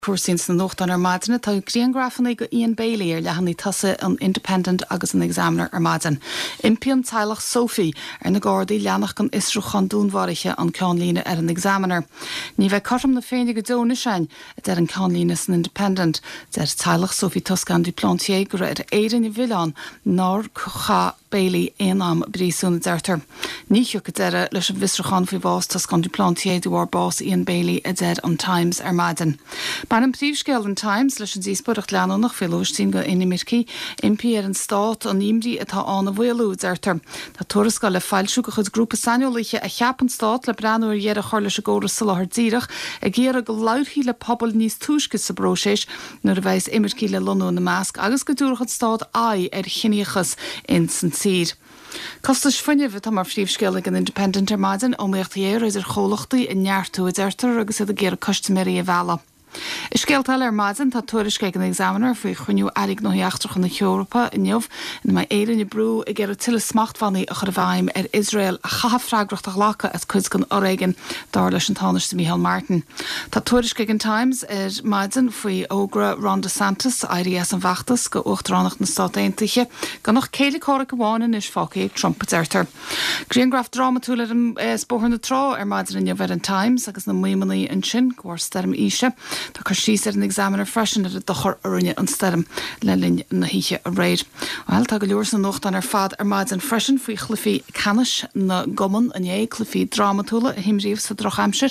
Cuasins na nocht an armadna tá Griangrafan go Ian Bailey le hanna tasa an independent agus an examiner armadan. Impian teilech Sophie na Gardaí leannach gan isrúchan dúnmhariche an cánlíne an examiner. Ní bheith cartam na féinnig go dóna sein an cánlíne an independent teilech Sophie Toscan du Plantier go éidir i Villan nar cha Bailey éam brísúna deirtar. Ní go leis an visrúchan fao bás Toscan du Plantier dúar bás Ian Bailey an Times armadan. Ban an príomhscéal an Times leis an díosbúireacht leanúnach félóistín go inimircí impi an stát an imdí atá anna bhfuilú deirtar. Tá tuarascáil le fáilsú go chud grúpa saniolaithe a cheapan stát le breanúir dhéar a chuir leis a ggóras sa láthar díreach a ggéar go lauthaí le pobl níos túisce sa bróiséis nuair a bheith imircí le lonú na measc agus go dúrachad stát chineachas in san tír. Costas funineh tá mar phríomhscéal an independent armadan ó méochtaíar idir cholachtaí in neartú a deirtar agus iad a ggéar customéí a bhela. Is scéaltáil armadan tá tuairisce an examiner faoi chuniú aig nóíachtrach na Eorpa in Neamh in mai éidir i brú i ggéar tuile smachthaí a chur bhaim Israel a chahafrágracht lacha as cuid gan Oregon dar leis an táneiste Michael Martin. Tá tuairisce an Times maidin faoi ógra Ron DeSantis IRS an bhaachtas go uachtaránach na Stát Aontaithe gan nach céile córa go bháin is fácaí Trump deirtar. Griangraf dramatúla an spóthar na trá maidin in Neamh an Times agus na muomaní an sin gohar stem ise. Tá chu síos an examiner freisin a dochar arine an stem le linn na híe a réid. Well tá go leor na nocht an fad armaid an freisin faoi chlufií canis na goman an é chlufií dramatúla a himríomh sa Drochaimsir